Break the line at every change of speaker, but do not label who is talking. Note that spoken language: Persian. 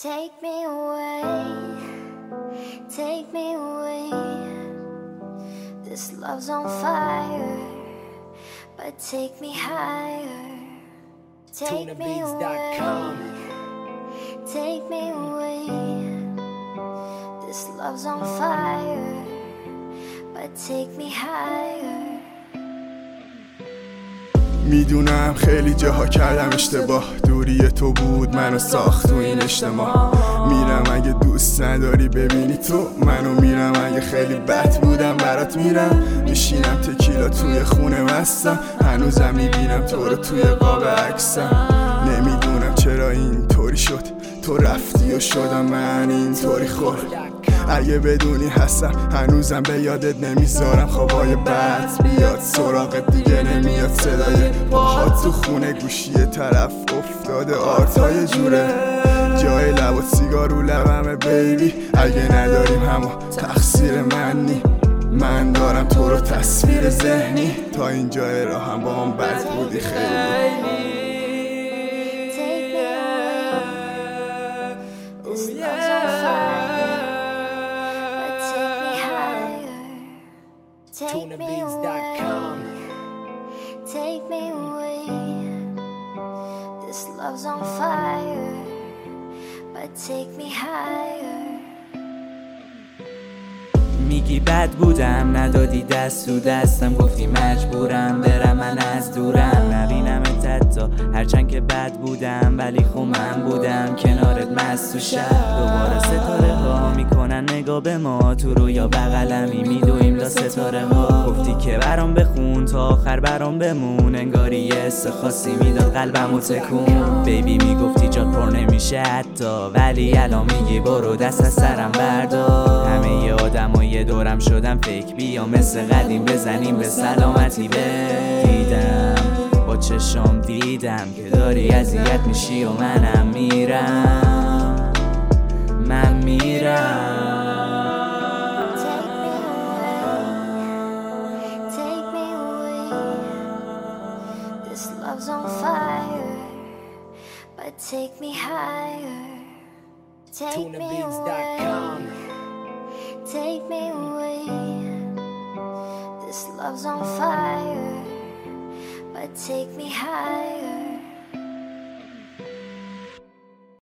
Take me away, take me away. This love's on fire, but take me higher. Take me away, take me away. This love's on fire, but take me higher.
میدونم خیلی جاها کردم اشتباه، دوری تو بود منو ساخت تو این اجتماع. میرم اگه دوست نداری ببینی تو منو، میرم اگه خیلی بد بودم برات میرم. میشینم تکیلا توی خونه مستم، هنوزم میبینم تو رو توی قاب عکسم. نمیدونم چرا این طوری شد، تو رفتی و شدم من اینطوری خورد. اگه بدونی هستم هنوزم به یادت نمیذارم، خوابای بد بیاد سراغت دیگه نمیاد. صدای پاهات تو خونه گوشی طرف افتاده، آرتای جوره جای لب و سیگار رو لبمه بیبی. اگه نداریم همو تقصیر من نی، من دارم تو رو تصویر ذهنی. تا اینجای راه هم با هم بد بودی خیلی.
TunaBeats.com. Take me away. This love's on fire, but take me higher.
میگی بد بودم ندادی دست تو دستم، گفتی مجبورم برم من از دورم نبینم تا هرچند که بد بودم ولی خب من بودم کنارت مست تو شب. دوباره ستاره ها میکنن نگاه به ما، تو رویا بغلمی میدویم دا ستاره ها. گفتی که برام بخون تا آخر برام بمون، انگاری یه حس خاصی میداد قلبمو تکون. بیبی میگفتی جات پر نمیشه حتی، ولی الان میگی برو دست از سرم بردار. همه ی آدمای دورم شدم فیک، بیا مثل قدیم بزنیم به سلامتی. دیدم با چشم دیدم که داری اذیت میشی و منم میرم، من میرم.
Take me away. This love's on fire, but take me higher. Take me away. Take me away. This love's on fire, but take me higher.